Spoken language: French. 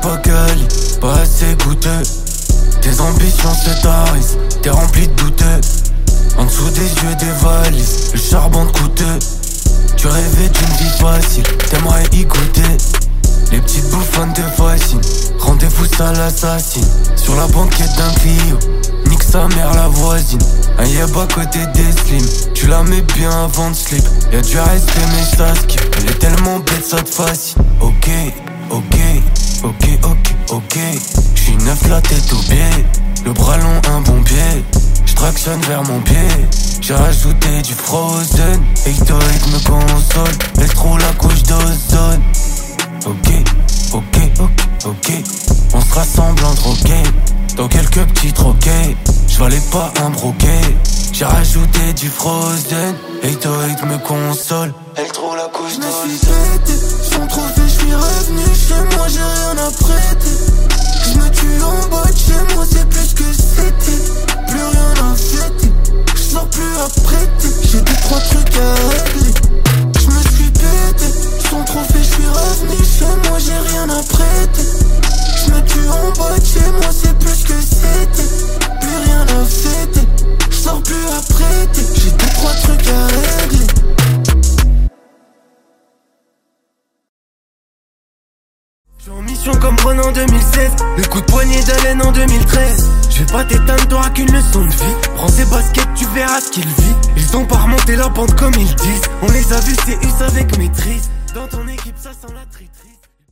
pas quali, pas assez goûteux. Tes ambitions se tarissent, t'es rempli de douteux. En dessous des yeux des valises, le charbon de coûteux. Tu rêvais d'une vie facile, t'aimerais y goûter. Les petites bouffonnes te fascinent, rendez-vous ça l'assassine. Sur la banquette d'un Clio, nique sa mère la voisine. Un yeb à côté des slims, tu la mets bien avant de slip. Y'a du respect mais ça skip, elle est tellement bête ça te fascine. Ok, ok, ok, ok, ok. J'suis neuf la tête au pied, le bras long un bon pied. J'tractionne vers mon pied, j'ai rajouté du frozen. Hectorique me console, laisse trop la couche d'ozone. Ok, ok, ok, ok. On se rassemble en drogué, dans quelques petits troquets. J'valais pas un broquet, j'ai rajouté du frozen. Hectorique me console, elle trop la couche d'ozone. Je me suis pété, sans trophée j'suis revenu chez moi, j'ai rien à prêter. J'me tue en bas de chez moi, c'est plus que c'était. Plus rien à fêter, j'sors plus à prêter. J'ai deux trois trucs à régler. J'me suis pété, sans trophée j'suis revenu chez moi, j'ai rien à prêter. J'me tue en bas de chez moi, c'est plus que c'était. Plus rien à fêter, j'sors plus à prêter. J'ai deux trois trucs à régler. J'suis en mission comme Renan en 2016, le coup de poignée d'haleine en 2013. Je vais pas t'éteindre, t'auras qu'une leçon de vie. Prends tes baskets, tu verras ce qu'ils vivent. Ils ont pas remonté la pente comme ils disent. On les a vus, c'est us avec maîtrise. Dans ton équipe, ça sent la traîtrise.